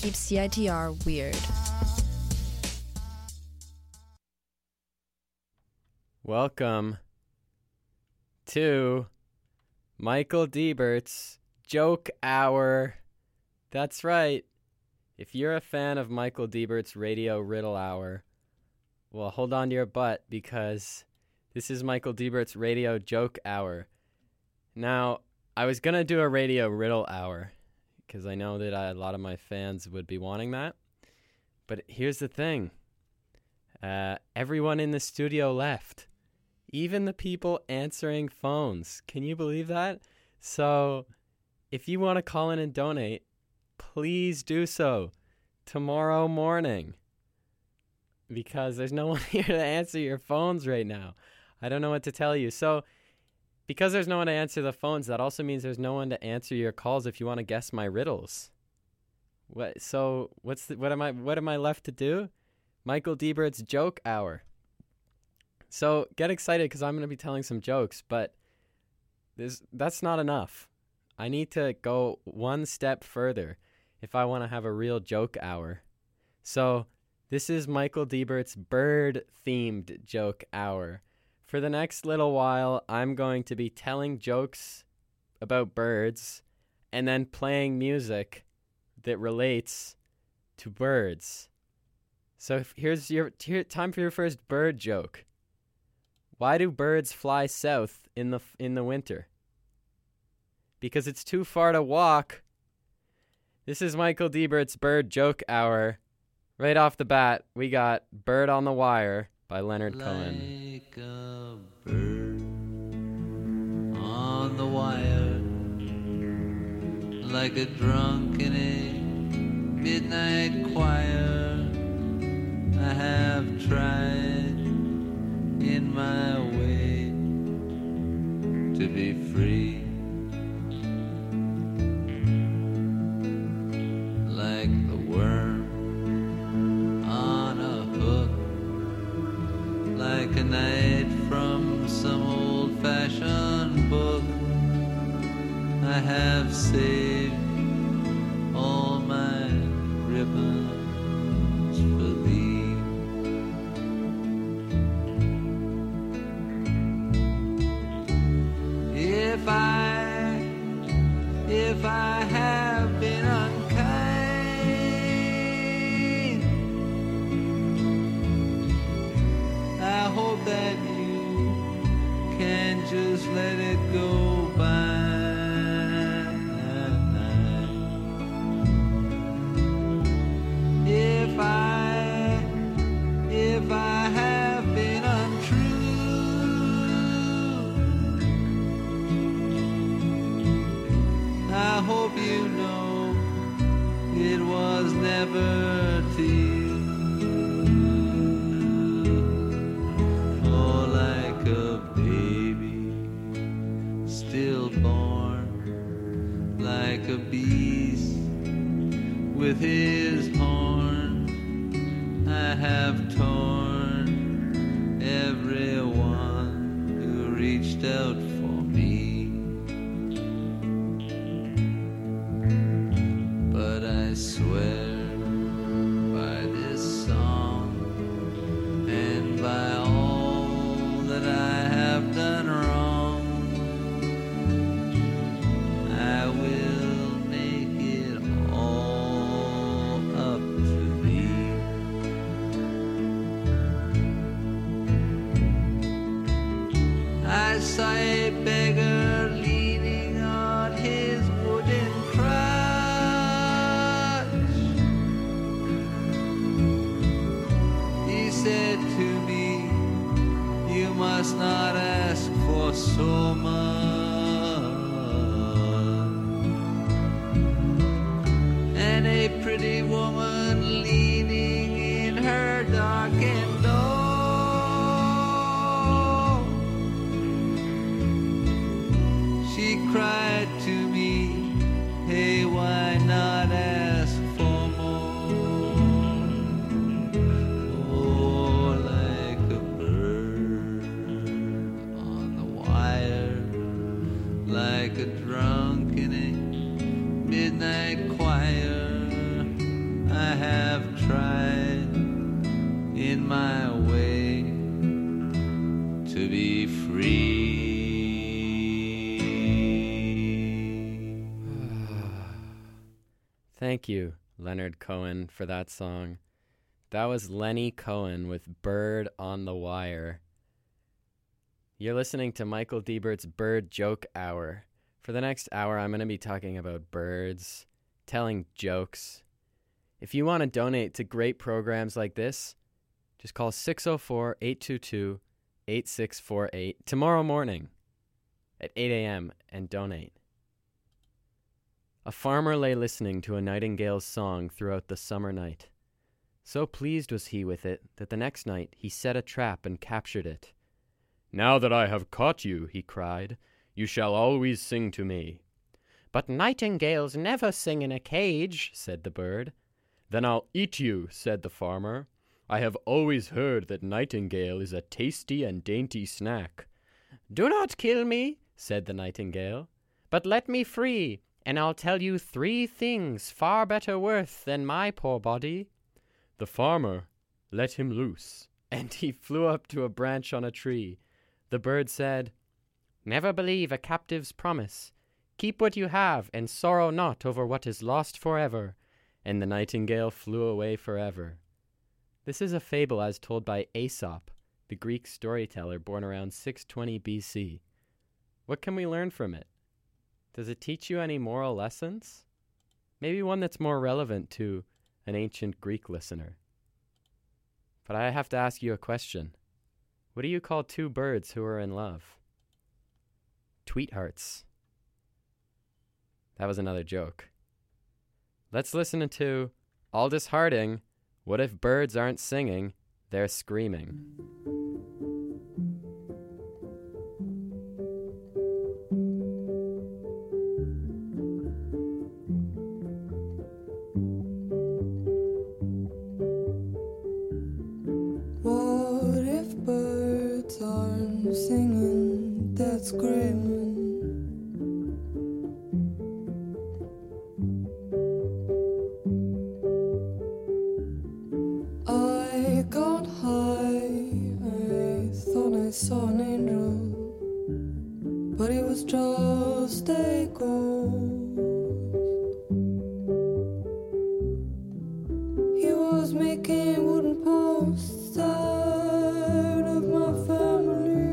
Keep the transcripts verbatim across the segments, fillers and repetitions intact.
keeps C I T R weird. Welcome to Michael Diebert's Joke Hour. That's right. If you're a fan of Michael Diebert's Radio Riddle Hour, well, hold on to your butt because this is Michael Diebert's Radio Joke Hour. Now, I was going to do a Radio Riddle Hour because I know that I, a lot of my fans would be wanting that. But here's the thing. Uh, everyone in the studio left. Even the people answering phones. Can you believe that? So, if you want to call in and donate, please do so tomorrow morning. Because there's no one here to answer your phones right now. I don't know what to tell you. So, because there's no one to answer the phones, that also means there's no one to answer your calls if you want to guess my riddles. What? So, what's the, what am I what am I left to do? Michael Diebert's Joke Hour. So, get excited because I'm going to be telling some jokes, but this that's not enough. I need to go one step further if I want to have a real joke hour. So, this is Michael Diebert's bird-themed joke hour. For the next little while, I'm going to be telling jokes about birds and then playing music that relates to birds. So if, here's your here, time for your first bird joke. Why do birds fly south in the in the winter? Because it's too far to walk. This is Michael Diebert's Bird Joke Hour. Right off the bat, we got Bird on the Wire by Leonard like Cohen. Like a bird on the wire, like a drunk in a midnight choir, I have tried in my way to be free. Like the worm on a hook, like a knight from some old-fashioned book, I have saved all my ribbons for thee. If I, if I have been unkind, I hope that you can just let it go by. If I, if I have been untrue, I hope you know it was never to you. Oh, like a baby still born, like a beast with his horn, I have torn everyone who reached out for me. But I swear by this song and by all that I have done wrong, I will make it all up to thee. I saw a beggar leaning on his wooden crutch. He said to me, you must not ask for so much. And a pretty woman leaning in her darkened door, she cried to me, hey, why not ask for more? Oh, like a bird on the wire, like a drunk in a midnight choir, Thank you, Leonard Cohen, for that song. That was Lenny Cohen with Bird on the Wire. You're listening to Michael Diebert's Bird Joke Hour. For the next hour, I'm going to be talking about birds, telling jokes. If you want to donate to great programs like this, just call six oh four, eight two two, eight six four eight tomorrow morning at eight a.m. and donate. A farmer lay listening to a nightingale's song throughout the summer night. So pleased was he with it that the next night he set a trap and captured it. "Now that I have caught you," he cried, "you shall always sing to me." "But nightingales never sing in a cage," said the bird. "Then I'll eat you," said the farmer. "I have always heard that nightingale is a tasty and dainty snack." "Do not kill me," said the nightingale, "but let me free, and I'll tell you three things far better worth than my poor body." The farmer let him loose, and he flew up to a branch on a tree. The bird said, "Never believe a captive's promise. Keep what you have, and sorrow not over what is lost forever." And the nightingale flew away forever. This is a fable as told by Aesop, the Greek storyteller born around six twenty B C. What can we learn from it? Does it teach you any moral lessons? Maybe one that's more relevant to an ancient Greek listener. But I have to ask you a question. What do you call two birds who are in love? Tweethearts. That was another joke. Let's listen to Aldous Harding, "What If Birds Aren't Singing, They're Screaming." What if birds aren't singing, they're screaming? I got high, I thought I saw an angel, but it was just a ghost. He was making wooden posts out of my family.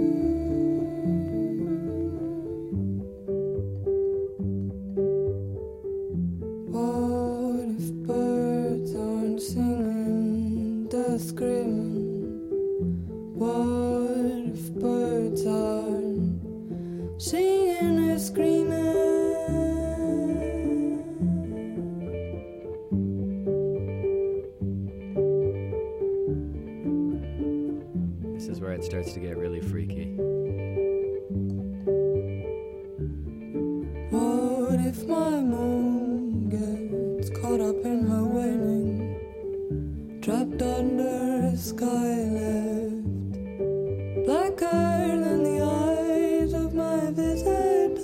What if birds aren't singing, they're screaming? What if birds aren't singing, they're screaming? This is where it starts to get really freaky. What if my moon gets caught up in her waning, trapped under a sky left blacker than the eyes of my visitors?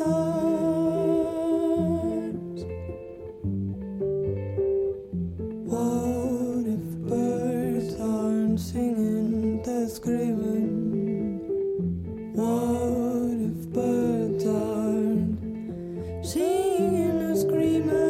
What if birds aren't singing, they're screaming? What if birds aren't singing or screaming?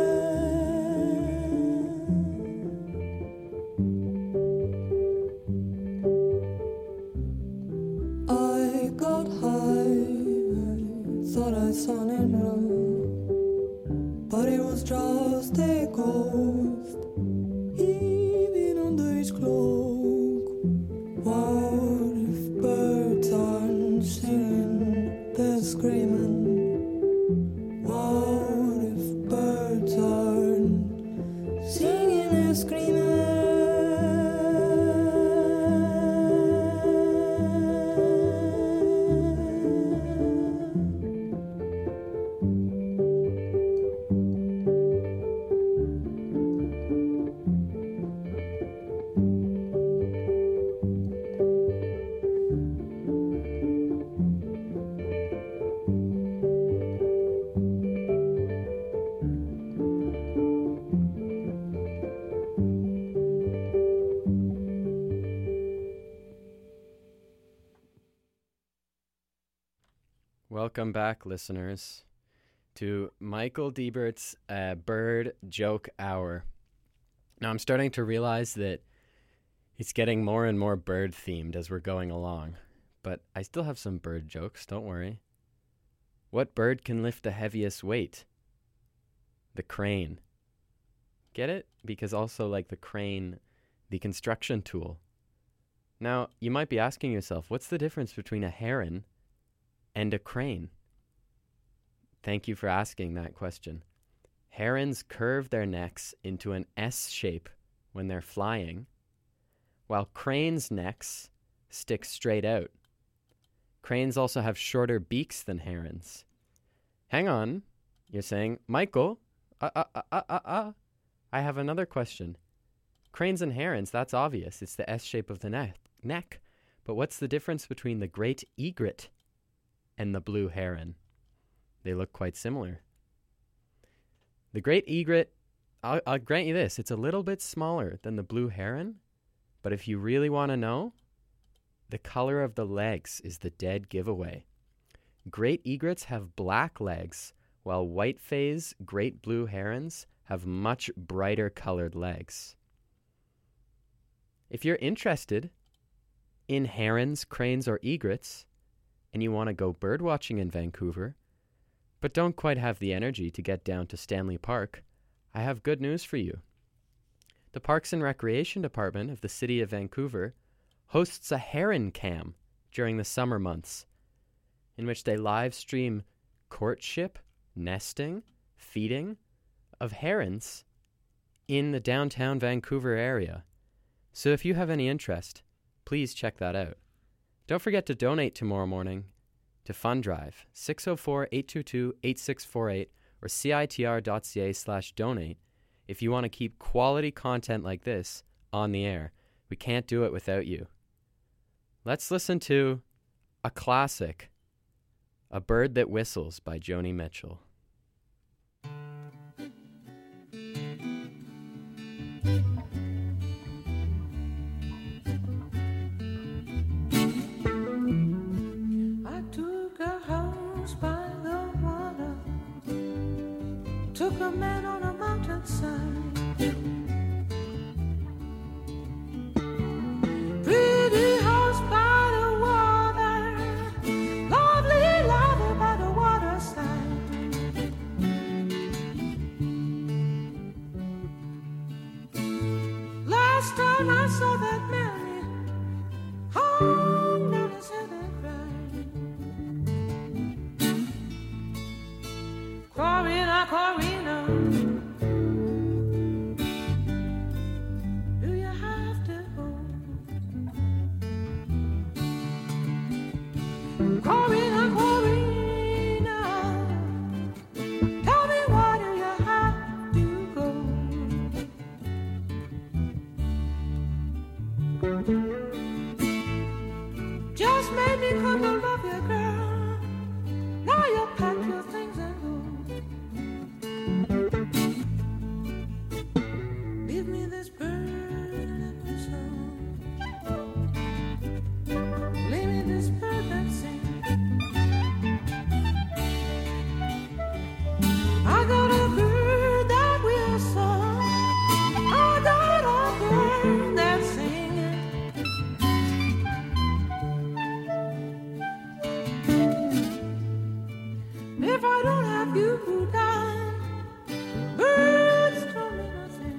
I got high, I thought I saw an angel, but it was just a ghost, even under his cloak. What if birds aren't singing, they're screaming? What if birds aren't singing, they're screaming? Welcome back, listeners. to Michael Diebert's uh, Bird Joke Hour. Now, I'm starting to realize that it's getting more and more bird-themed as we're going along, but I still have some bird jokes, don't worry. What bird can lift the heaviest weight? The crane. Get it? Because also like the crane, the construction tool. Now, you might be asking yourself, what's the difference between a heron and a crane? Thank you for asking that question. Herons curve their necks into an S shape when they're flying, while cranes' necks stick straight out. Cranes also have shorter beaks than herons. Hang on, you're saying, Michael, uh, uh, uh, uh, uh, uh. I have another question. Cranes and herons, that's obvious. It's the S shape of the neck. neck. But what's the difference between the great egret and the blue heron? They look quite similar. The great egret, I'll, I'll grant you this, it's a little bit smaller than the blue heron, but if you really want to know, the color of the legs is the dead giveaway. Great egrets have black legs, while white-phase great blue herons have much brighter colored legs. If you're interested in herons, cranes, or egrets, and you want to go birdwatching in Vancouver, but don't quite have the energy to get down to Stanley Park, I have good news for you. The Parks and Recreation Department of the City of Vancouver hosts a heron cam during the summer months, in which they live stream courtship, nesting, feeding of herons in the downtown Vancouver area. So if you have any interest, please check that out. Don't forget to donate tomorrow morning to Fund Drive, six oh four, eight two two, eight six four eight or citr.ca slash donate if you want to keep quality content like this on the air. We can't do it without you. Let's listen to a classic, A Bird That Whistles by Joni Mitchell. Took a man on a mountainside, pretty house by the water, lovely lover by the waterside. Last time I saw that Mary hung down his head and cried. Corina, Corina, Corina, Corina, tell me why do you have to go? Just made me come to love you, girl. Now you pack your things and go. Leave me this bird and whistle. Leave me this bird that sings. I got a bird that whistles. I got a bird that's singing. If I don't have you down, birds told me nothing.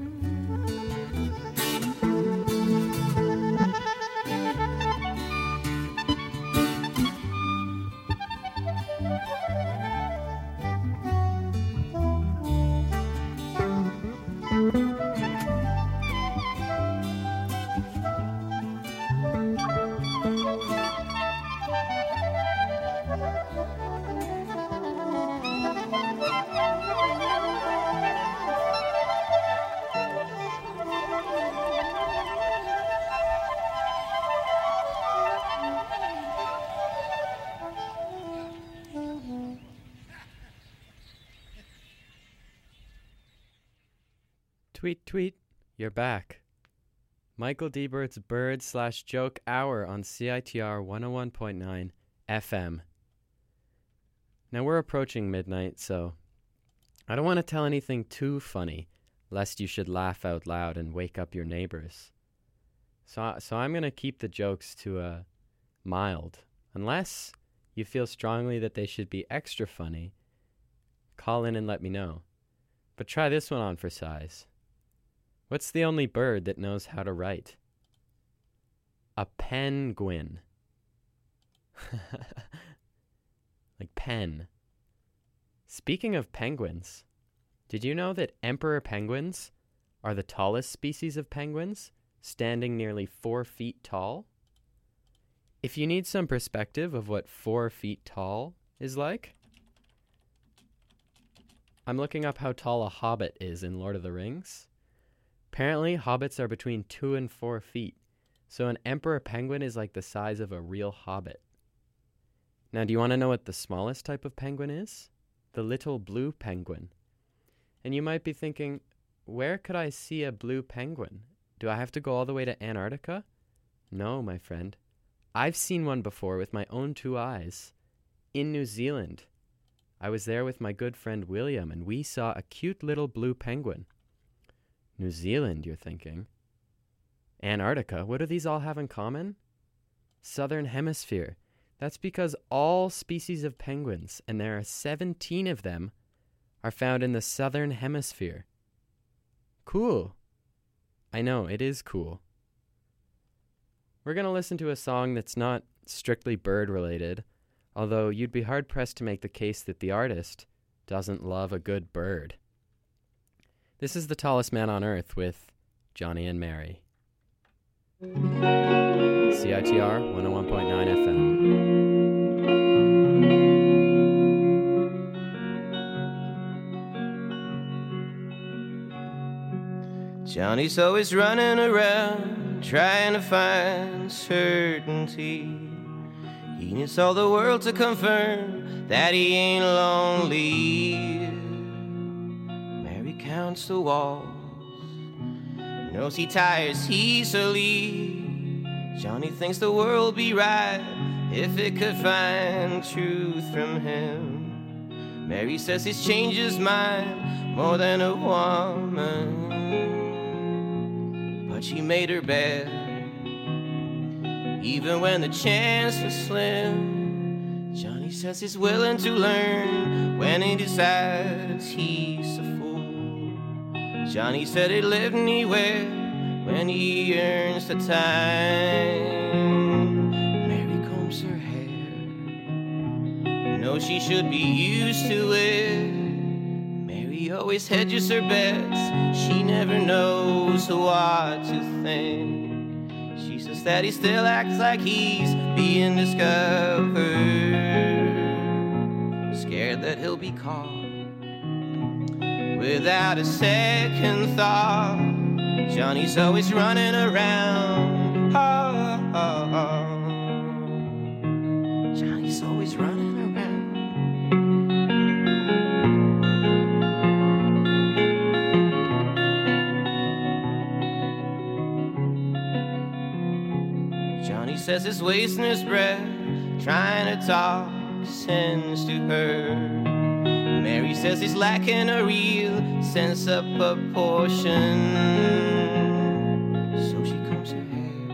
Tweet, tweet, you're back. Michael Diebert's Bird slash Joke Hour on C I T R one oh one point nine F M. Now we're approaching midnight, so I don't want to tell anything too funny, lest you should laugh out loud and wake up your neighbors. So, so I'm going to keep the jokes to a mild, unless you feel strongly that they should be extra funny. Call in and let me know. But try this one on for size. What's the only bird that knows how to write? A penguin. Like pen. Speaking of penguins, did you know that emperor penguins are the tallest species of penguins, standing nearly four feet tall? If you need some perspective of what four feet tall is like, I'm looking up how tall a hobbit is in Lord of the Rings. Apparently, hobbits are between two and four feet, so an emperor penguin is like the size of a real hobbit. Now, do you want to know what the smallest type of penguin is? The little blue penguin. And you might be thinking, where could I see a blue penguin? Do I have to go all the way to Antarctica? No, my friend. I've seen one before with my own two eyes. In New Zealand. I was there with my good friend William, and we saw a cute little blue penguin. New Zealand, you're thinking. Antarctica, what do these all have in common? Southern Hemisphere. That's because all species of penguins, and there are seventeen of them, are found in the Southern Hemisphere. Cool. I know, it is cool. We're going to listen to a song that's not strictly bird-related, although you'd be hard-pressed to make the case that the artist doesn't love a good bird. This is The Tallest Man on Earth with Johnny and Mary. C I T R one oh one point nine F M. Johnny's always running around trying to find certainty. He needs all the world to confirm that he ain't lonely. Mary counts the walls, knows he tires easily. Johnny thinks the world be right if it could find truth from him. Mary says he's changed his mind more than a woman, but she made her bed even when the chance was slim. Johnny says he's willing to learn when he decides he's a fool. Johnny said he'd live anywhere when he earns the time. Mary combs her hair, knows she should be used to it. Mary always hedges her bets, she never knows what to think. She says that he still acts like he's being discovered, scared that he'll be caught without a second thought. Johnny's always running around. Oh, oh, oh. Johnny's always running around. Johnny says he's wasting his breath trying to talk sense to her. Mary says he's lacking a real sense of proportion, so she combs her hair,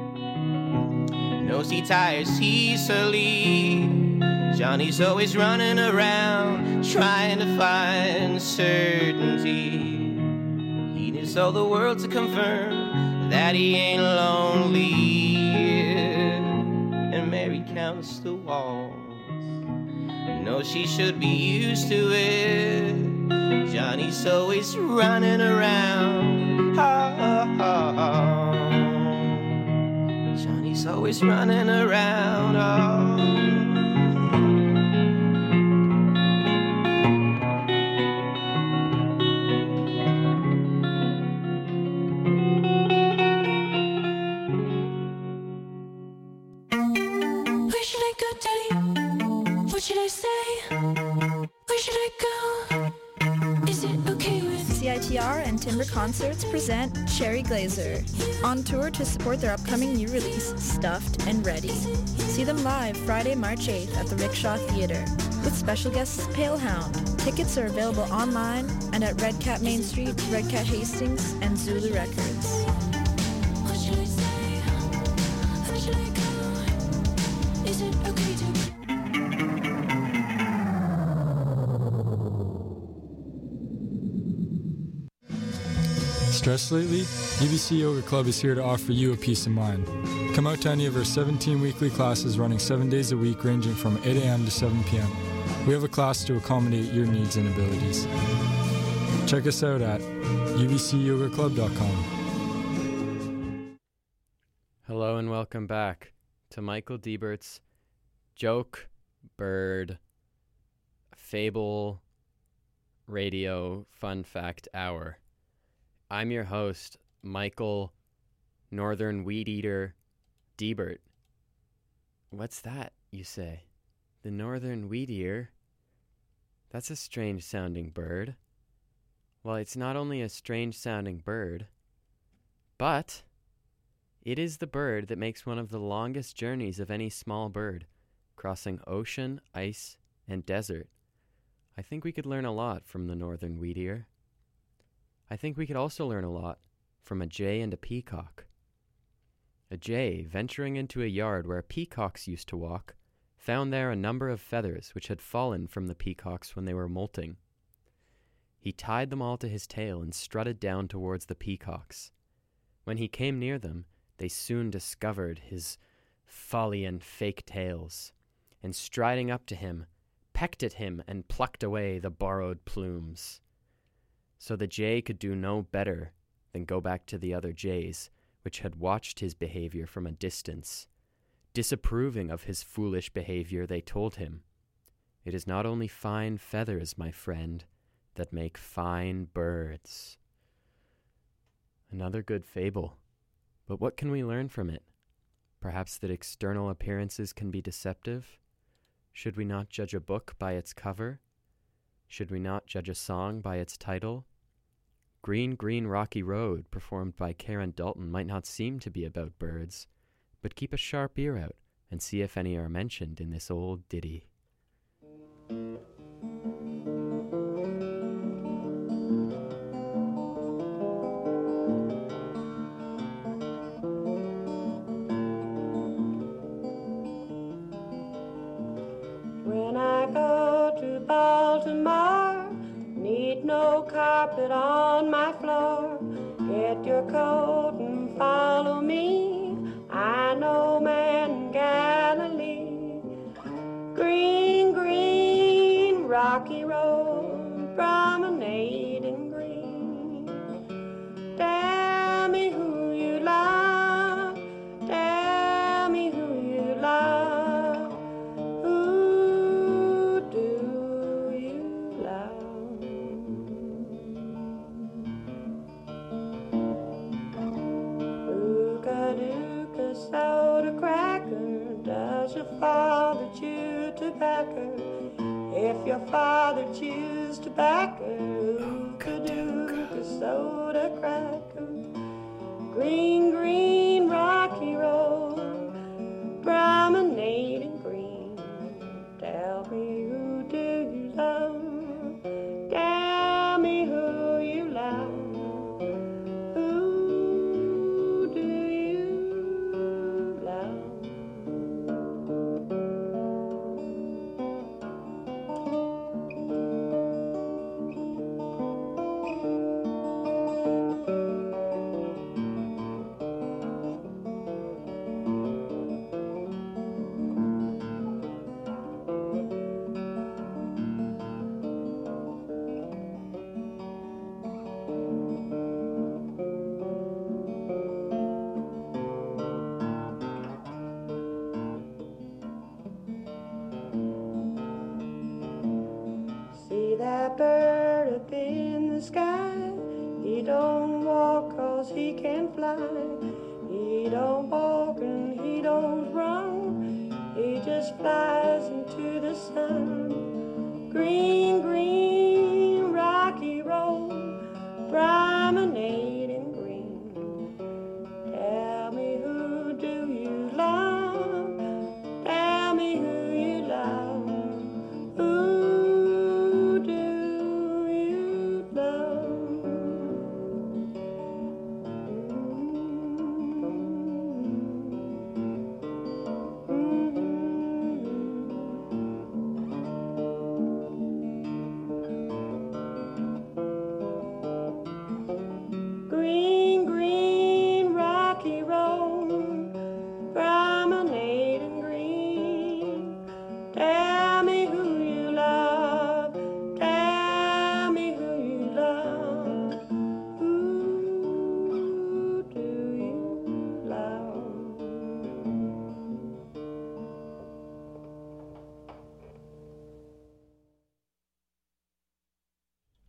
knows he tires easily. Johnny's always running around trying to find certainty. He needs all the world to confirm that he ain't lonely. And Mary counts the walls, knows she should be used to it. Johnny's always running around. Oh, oh, oh. Johnny's always running around. Oh. Where should I go, Daddy? What should I say? Where should I go? Is it okay with C I T R and Timber Concerts present Cherry Glazer on tour to support their upcoming new release, Stuffed and Ready. C See them live Friday, March eighth at the Rickshaw Theatre with special guests Palehound. Tickets are available online and at Red Cat Main Street, Red Cat Hastings, and Zulu Records. What should I say? How should I go? Is it okay to... Stressed lately? U B C Yoga Club is here to offer you a peace of mind. Come out to any of our seventeen weekly classes running seven days a week ranging from eight a.m. to seven p.m. We have a class to accommodate your needs and abilities. Check us out at u b c yoga club dot com. Hello and welcome back to Michael Diebert's Joke Bird Fable Radio Fun Fact Hour. I'm your host, Michael Northern Weed Eater Diebert. What's that, you say? The Northern Weed Eater? That's a strange sounding bird. Well, it's not only a strange sounding bird, but it is the bird that makes one of the longest journeys of any small bird, crossing ocean, ice, and desert. I think we could learn a lot from the Northern Weed Eater. I think we could also learn a lot from a jay and a peacock. A jay, venturing into a yard where peacocks used to walk, found there a number of feathers which had fallen from the peacocks when they were molting. He tied them all to his tail and strutted down towards the peacocks. When he came near them, they soon discovered his folly and fake tails, and striding up to him, pecked at him and plucked away the borrowed plumes. So the jay could do no better than go back to the other jays, which had watched his behavior from a distance. Disapproving of his foolish behavior, they told him, "It is not only fine feathers, my friend, that make fine birds." Another good fable. But what can we learn from it? Perhaps that external appearances can be deceptive? Should we not judge a book by its cover? Should we not judge a song by its title? Green, Green Rocky Road, performed by Karen Dalton, might not seem to be about birds, but keep a sharp ear out and see if any are mentioned in this old ditty. When I go to Baltimore, need no carpet on my floor. Get your coat and follow me. I know man Galilee. Green, green, rocky road, promenading green. Tell me who you love. Tell me who you love. Who do you love? Ooka-dooka soda cracker, does your father chew tobacco? If your father chews tobacco, ooka-dooka soda cracker. Green, green, rocky road, promenading green. Tell me who do you love? Tell me who you love. Who do you love? See that bird up in the sky? He don't walk 'cause he can fly. He don't walk and he don't run. He just flies into the sun. Green, green, rocky road, promenading green. Tell me who do you love?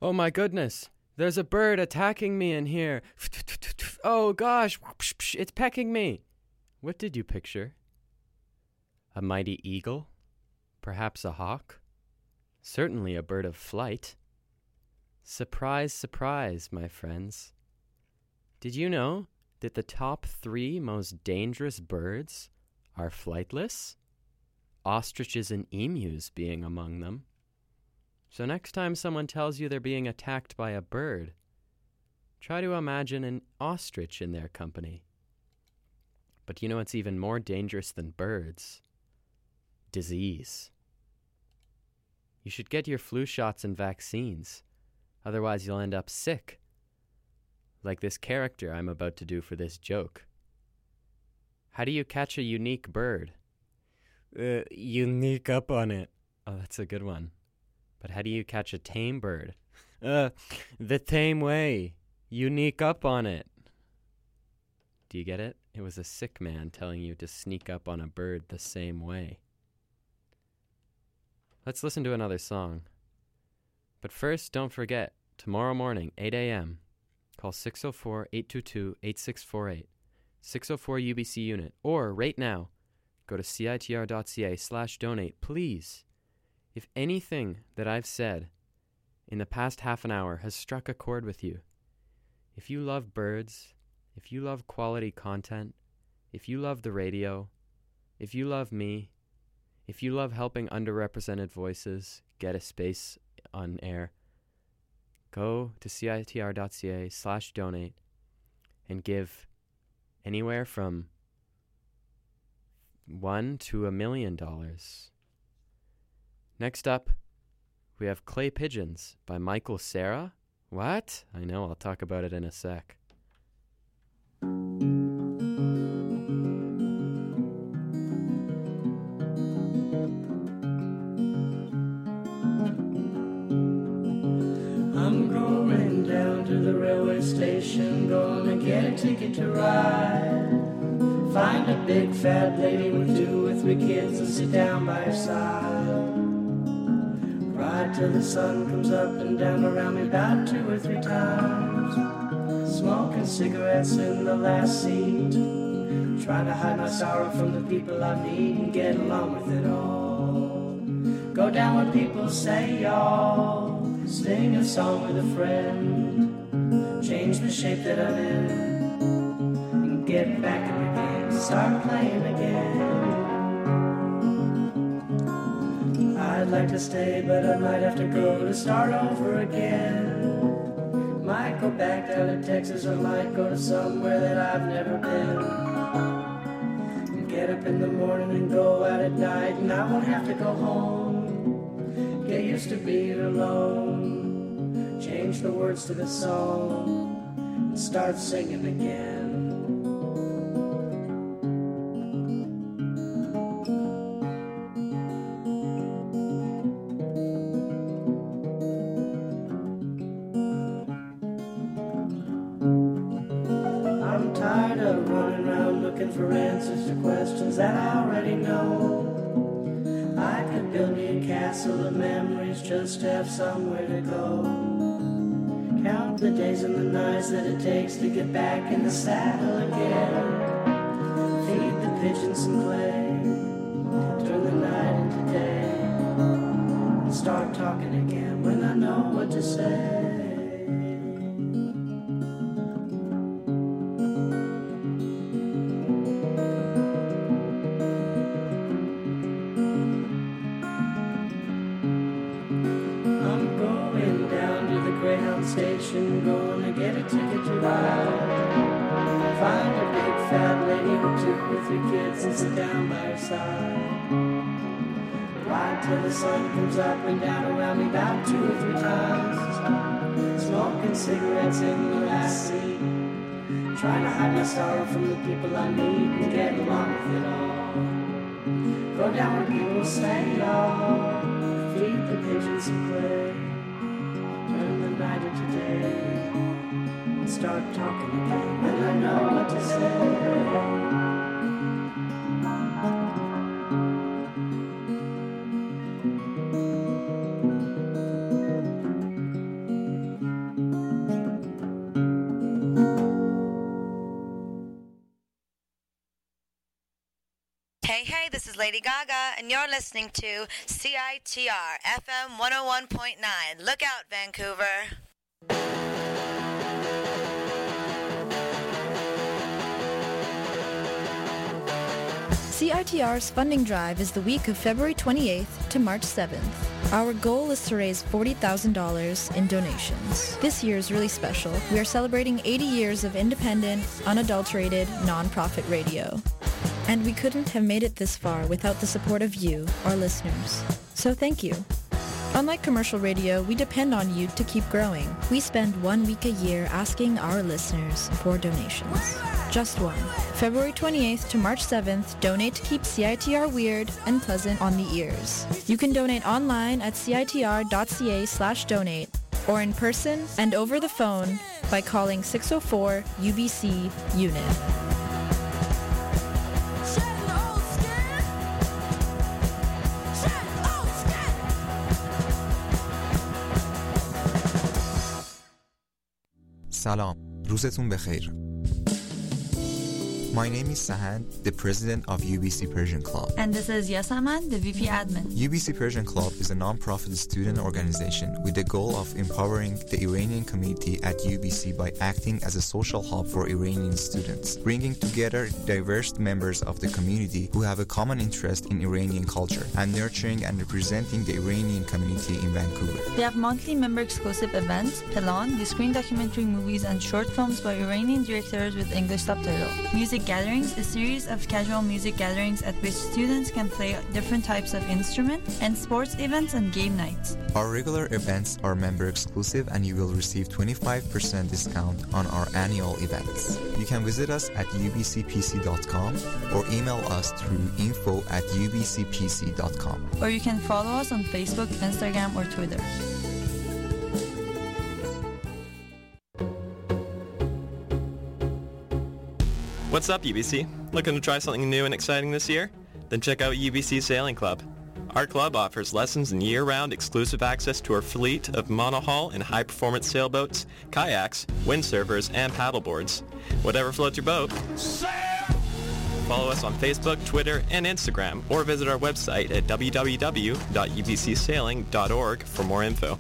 Oh my goodness, there's a bird attacking me in here. Oh gosh, it's pecking me. What did you picture? A mighty eagle? Perhaps a hawk? Certainly a bird of flight. Surprise, surprise, my friends. Did you know that the top three most dangerous birds are flightless? Ostriches and emus being among them. So next time someone tells you they're being attacked by a bird, try to imagine an ostrich in their company. But you know what's even more dangerous than birds? Disease. You should get your flu shots and vaccines. Otherwise you'll end up sick. Like this character I'm about to do for this joke. How do you catch a unique bird? Uh, unique up on it. Oh, that's a good one. But how do you catch a tame bird? Uh, the tame way. Unique up on it. Do you get it? It was a sick man telling you to sneak up on a bird the same way. Let's listen to another song. But first, don't forget, tomorrow morning, eight a.m., call six oh four, eight two two, eight six four eight, six oh four U B C unit, or right now, go to citr.ca slash donate, please. If anything that I've said in the past half an hour has struck a chord with you, if you love birds, if you love quality content, if you love the radio, if you love me, if you love helping underrepresented voices get a space on air, go to citr.ca slash donate and give anywhere from one to a million dollars. Next up, we have Clay Pigeons by Michael Cera. What? I know, I'll talk about it in a sec. I'm going down to the railway station, gonna get a ticket to ride. Find a big fat lady with two or three kids and sit down by her side. Ride till the sun comes up and down around me about two or three times. Smoking cigarettes in the last seat, trying to hide my sorrow from the people I meet and get along with it all. Go down where people say y'all, sing a song with a friend, change the shape that I'm in, and get back in the game, start playing again. I'd like to stay, but I might have to go to start over again. Might go back down to Texas, or might go to somewhere that I've never been. And get up in the morning and go out at night, and I won't have to go home. Get used to being alone, change the words to the song, and start singing again. For answers to questions that I already know. I could build me a castle of memories just to have somewhere to go. Count the days and the nights that it takes to get back in the saddle again. Feed the pigeons some clay, turn the night into day, and start talking again when I know what to say. Station, gonna get a ticket to ride. Find a big fat lady with two or three kids and sit down by her side. Ride till the sun comes up and down around me about two or three times. Smoking cigarettes in the last seat, trying to hide my sorrow from the people I meet and get along with it all. Go down where people say y'all, feed the pigeons some clay, night of today, and start talking again when I know what to say. is Lady Gaga, and you're listening to C I T R F M one oh one point nine. Look out, Vancouver. C I T R's funding drive is the week of February twenty-eighth to March seventh. Our goal is to raise forty thousand dollars in donations. This year is really special. We are celebrating eighty years of independent, unadulterated, nonprofit radio. And we couldn't have made it this far without the support of you, our listeners. So thank you. Unlike commercial radio, we depend on you to keep growing. We spend one week a year asking our listeners for donations. Just one. February twenty-eighth to March seventh, donate to keep C I T R weird and pleasant on the ears. You can donate online at citr.ca slash donate or in person and over the phone by calling six oh four U B C UNIT. سلام، روزتون بخیر. My name is Sahand, the president of U B C Persian Club. And this is Yasaman, the V P admin. U B C Persian Club is a non-profit student organization with the goal of empowering the Iranian community at U B C by acting as a social hub for Iranian students, bringing together diverse members of the community who have a common interest in Iranian culture, and nurturing and representing the Iranian community in Vancouver. We have monthly member-exclusive events, Pelan, the screen documentary movies and short films by Iranian directors with English subtitle. Music gatherings, a series of casual music gatherings at which students can play different types of instruments, and sports events and game nights. Our regular events are member exclusive and you will receive twenty-five percent discount on our annual events. You can visit us at u b c p c dot com or email us through info at u b c p c dot com. Or you can follow us on Facebook, Instagram, or Twitter. What's up, U B C? Looking to try something new and exciting this year? Then check out U B C Sailing Club. Our club offers lessons and year-round exclusive access to our fleet of monohull and high-performance sailboats, kayaks, windsurfers, and paddleboards. Whatever floats your boat. Sail! Follow us on Facebook, Twitter, and Instagram, or visit our website at w w w dot u b c sailing dot org for more info.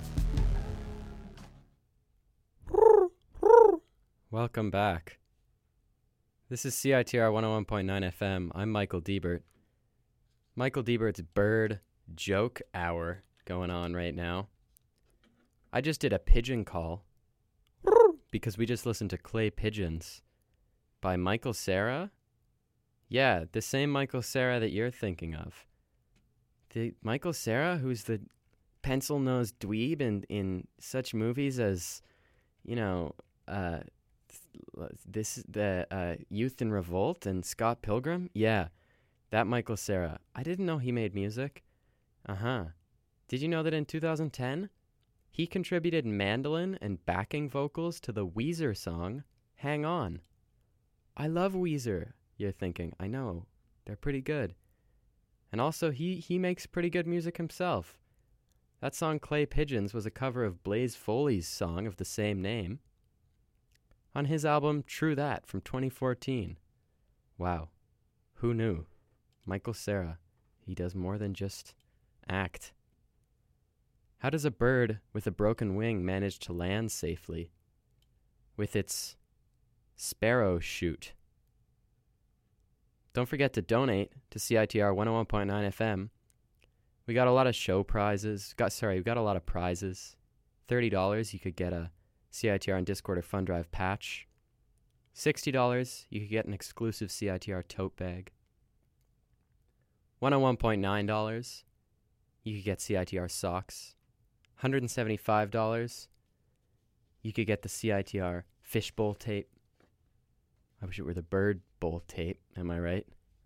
Welcome back. This is C I T R one oh one point nine F M. I'm Michael Diebert. Michael Diebert's Bird Joke Hour going on right now. I just did a pigeon call because we just listened to Clay Pigeons by Michael Cera. Yeah, the same Michael Cera that you're thinking of. The Michael Cera who's the pencil-nosed dweeb in, in such movies as, you know, uh... This is the uh, Youth in Revolt and Scott Pilgrim. Yeah, that Michael Cera. I didn't know he made music. Uh-huh. Did you know that in two thousand ten, he contributed mandolin and backing vocals to the Weezer song, Hang On? I love Weezer, you're thinking. I know. They're pretty good. And also, he, he makes pretty good music himself. That song, Clay Pigeons, was a cover of Blaze Foley's song of the same name on his album True That from twenty fourteen. Wow. Who knew? Michael Cera. He does more than just act. How does a bird with a broken wing manage to land safely with its sparrow chute? Don't forget to donate to C I T R one oh one point nine F M. We got a lot of show prizes. Got sorry, we got a lot of prizes. thirty dollars, you could get a C I T R on Discord or Fun Drive patch. sixty dollars, you could get an exclusive C I T R tote bag. one oh one point nine dollars, you could get C I T R socks. one hundred seventy-five dollars, you could get the C I T R fishbowl tape. I wish it were the bird bowl tape, am I right?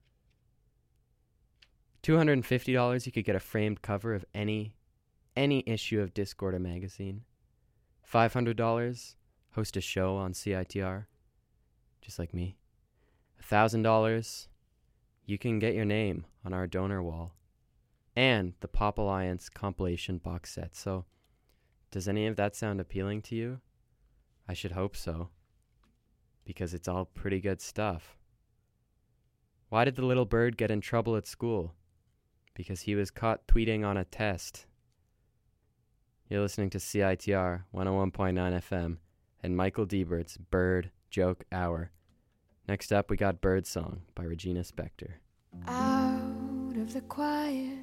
two hundred fifty dollars, you could get a framed cover of any, any issue of Discord or magazine. five hundred dollars, host a show on C I T R, just like me. one thousand dollars, you can get your name on our donor wall. And the Pop Alliance compilation box set. So, does any of that sound appealing to you? I should hope so, because it's all pretty good stuff. Why did the little bird get in trouble at school? Because he was caught tweeting on a test. You're listening to C I T R one oh one point nine F M and Michael Diebert's Bird Joke Hour. Next up, we got Bird Song by Regina Spektor. Out of the quiet,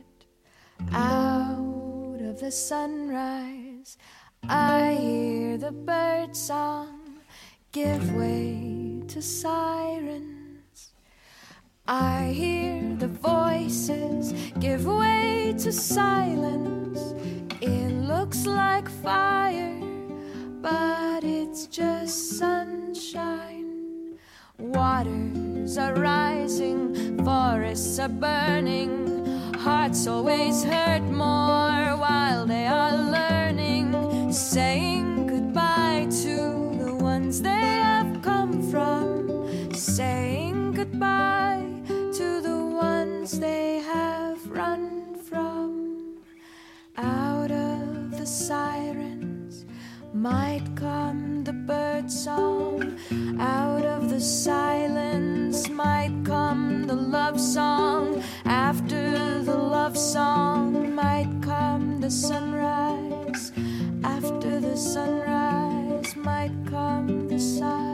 out of the sunrise, I hear the bird song give way to sirens. I hear the voices give way to silence. It looks like fire, but it's just sunshine. Waters are rising, forests are burning. Hearts always hurt more while they are learning. Saying goodbye to the ones they have come from. Saying goodbye to the ones they have run from. Out of the sirens might come the bird song. Out of the silence might come the love song. After the love song might come the sunrise. After the sunrise might come the silence.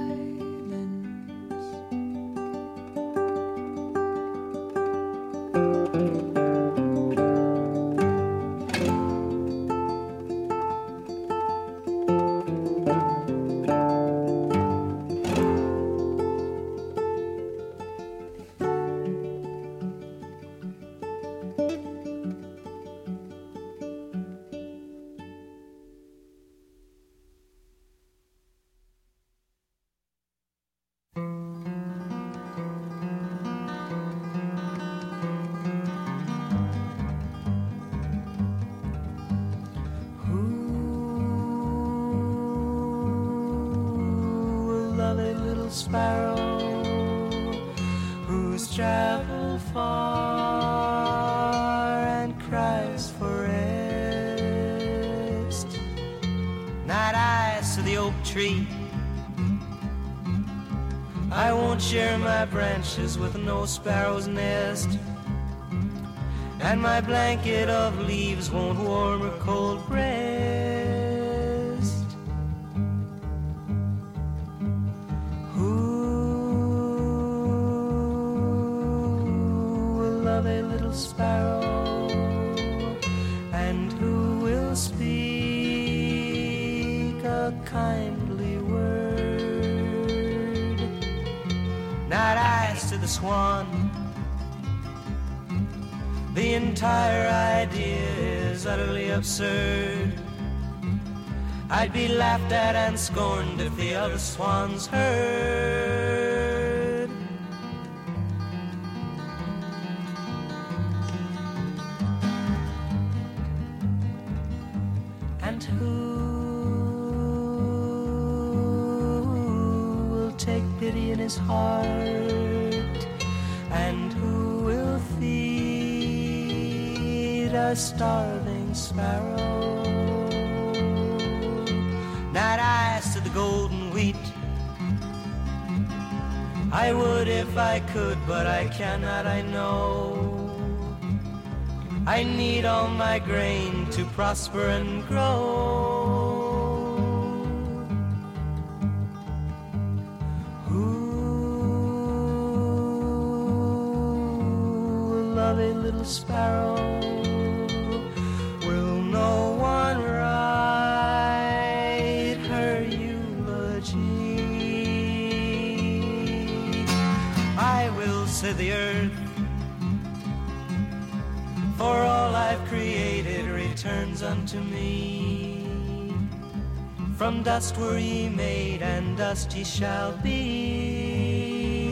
Sparrow who's traveled far and cries for rest. Night eyes to the oak tree. I won't share my branches with no sparrow's nest, and my blanket of leaves won't warm her cold breast. Sparrow, and who will speak a kindly word? Night eyes to the swan. The entire idea is utterly absurd. I'd be laughed at and scorned if the other swans heard. And who will take pity in his heart? And who will feed a starving sparrow? Night eyes to the golden wheat. I would if I could, but I cannot, I know. I need all my grain to prosper and grow. Who will love a little sparrow? Will no one write her eulogy? I will, said the earth, for all I've created returns unto me. From dust were ye made, and dust ye shall be.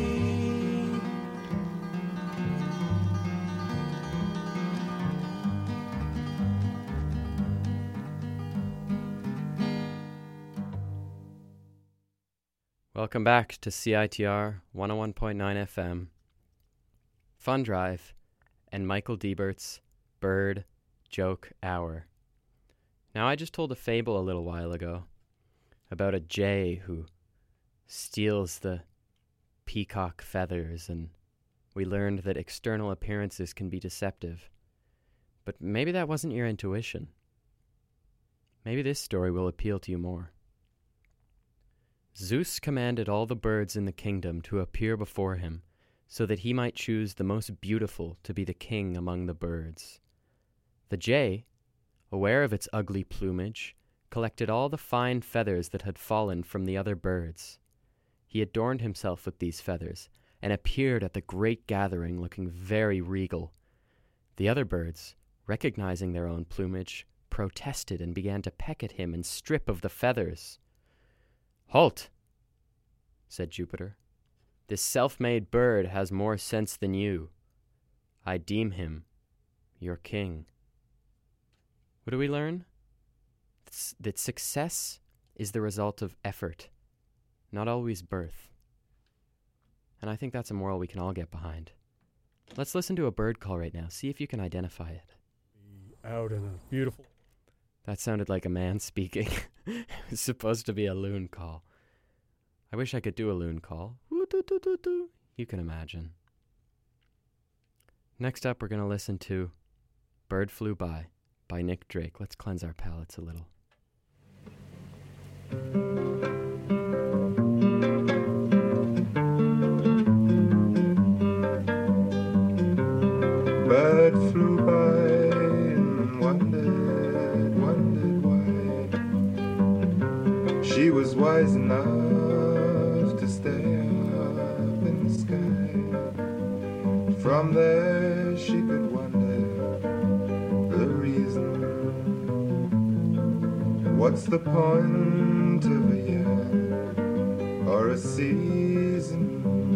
Welcome back to C I T R one oh one point nine F M, Fun Drive, and Michael Diebert's Bird Joke Hour. Now, I just told a fable a little while ago about a jay who steals the peacock feathers and we learned that external appearances can be deceptive. But maybe that wasn't your intuition. Maybe this story will appeal to you more. Zeus commanded all the birds in the kingdom to appear before him, so that he might choose the most beautiful to be the king among the birds. The jay, aware of its ugly plumage, collected all the fine feathers that had fallen from the other birds. He adorned himself with these feathers, and appeared at the great gathering looking very regal. The other birds, recognizing their own plumage, protested and began to peck at him and strip of the feathers. "Halt," said Jupiter. "This self-made bird has more sense than you. I deem him your king." What do we learn? That success is the result of effort, not always birth. And I think that's a moral we can all get behind. Let's listen to a bird call right now. See if you can identify it. Out in a beautiful... That sounded like a man speaking. It was supposed to be a loon call. I wish I could do a loon call. You can imagine. Next up, we're going to listen to Bird Flew By by Nick Drake. Let's cleanse our palates a little. Bird flew by and wondered, wondered why. She was wise enough to stay up in the sky. From there she could wonder the reason. What's the point of a year or a season?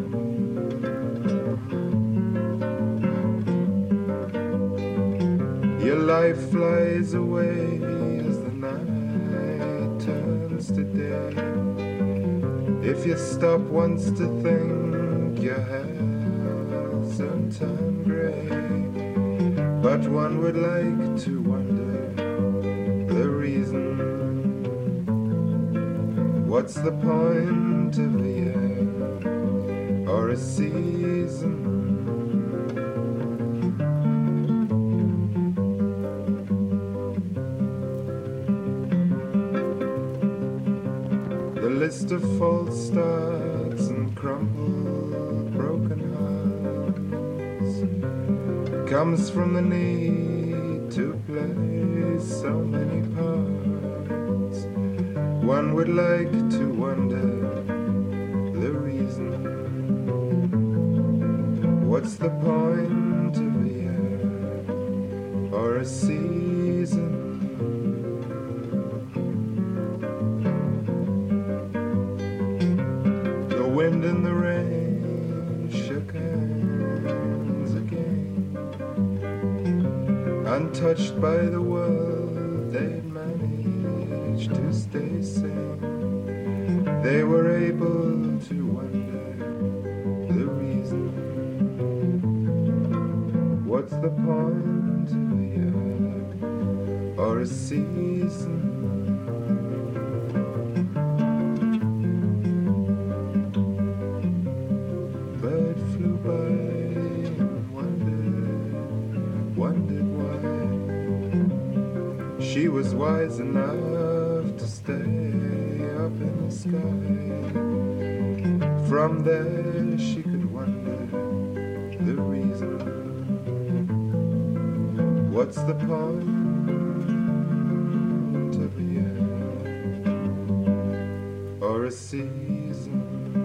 Your life flies away as the night turns to day. If you stop once to think, your health soon turn grey. But one would like to wonder the reason. What's the point of a year or a season? The list of false starts and crumpled broken hearts comes from the need to play so many parts. One would like to wonder the reason. What's the point of a year or a season? The wind and the rain shook hands again. Untouched by the world, they'd managed to stay sane. They were able to wonder the reason. What's the point of a year or a season? Bird flew by and wondered, wondered why. She was wise enough to stay up in the sky. From there she could wonder the reason. What's the point of a year or a season?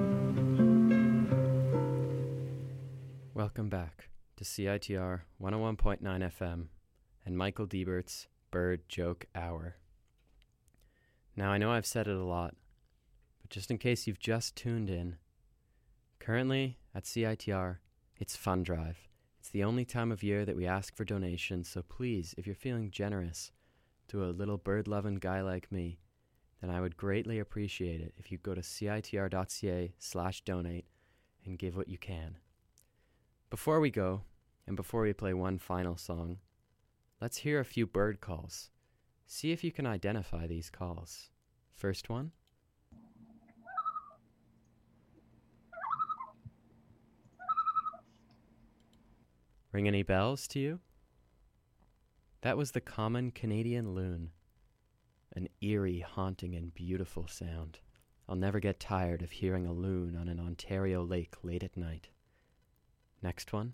Welcome back to C I T R one oh one point nine F M and Michael Diebert's Bird Joke Hour. Now, I know I've said it a lot, but just in case you've just tuned in, currently at C I T R, it's Fund Drive. It's the only time of year that we ask for donations, so please, if you're feeling generous to a little bird-loving guy like me, then I would greatly appreciate it if you go to citr.ca slash donate and give what you can. Before we go, and before we play one final song, let's hear a few bird calls. See if you can identify these calls. First one. Ring any bells to you? That was the common Canadian loon. An eerie, haunting, and beautiful sound. I'll never get tired of hearing a loon on an Ontario lake late at night. Next one.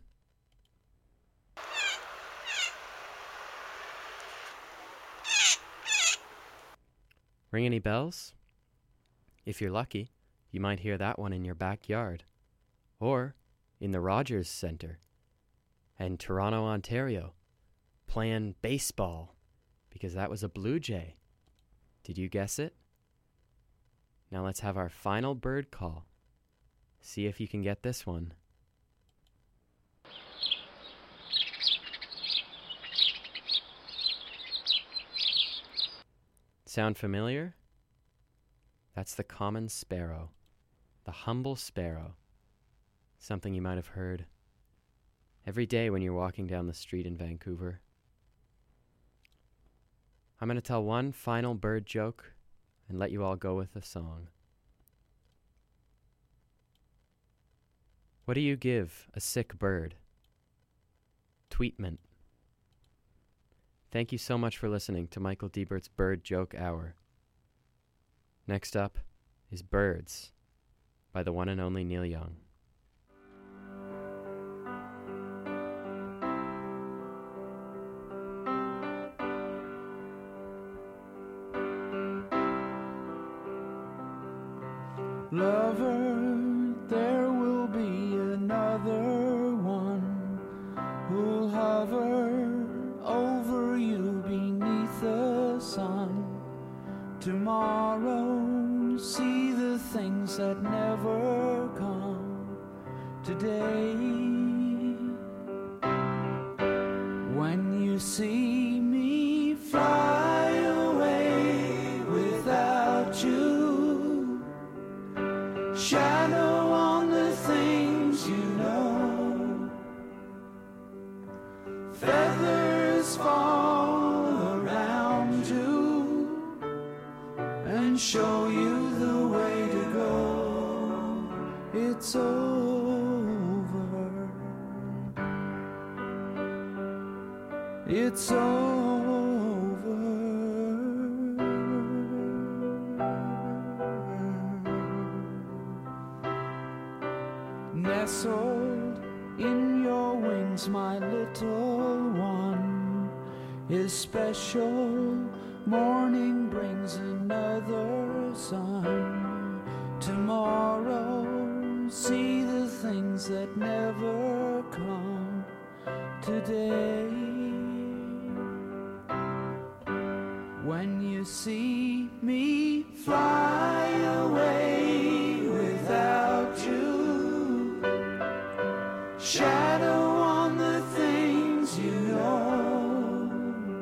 Ring any bells? If you're lucky, you might hear that one in your backyard, or in the Rogers Centre, and Toronto, Ontario, playing baseball, because that was a blue jay. Did you guess it? Now let's have our final bird call. See if you can get this one. Sound familiar? That's the common sparrow, the humble sparrow. Something you might have heard every day when you're walking down the street in Vancouver. I'm going to tell one final bird joke and let you all go with a song. What do you give a sick bird? Tweetment. Thank you so much for listening to Michael Diebert's Bird Joke Hour. Next up is Birds by the one and only Neil Young. Lover, there will be another one who'll hover over you beneath the sun. Tomorrow, see the things that never come today. When you see me fly away without you, shadow on the things you know, feathers fall around you and show you the way to go. It's over. It's over. Nestled in your wings, my little one is special. Morning brings another sun. Tomorrow, see the things that never come today. When you see me fly away without you, shadow on the things you know,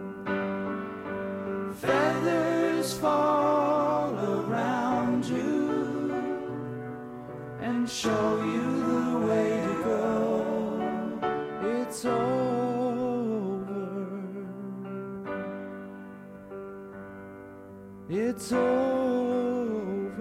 feathers fall around you and show you the way to go. It's over. It's over.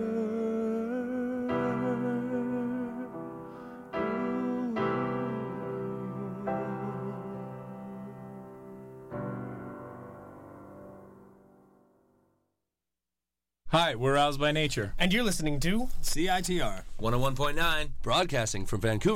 Hi, we're Roused by Nature. And you're listening to C I T R one oh one point nine, broadcasting from Vancouver.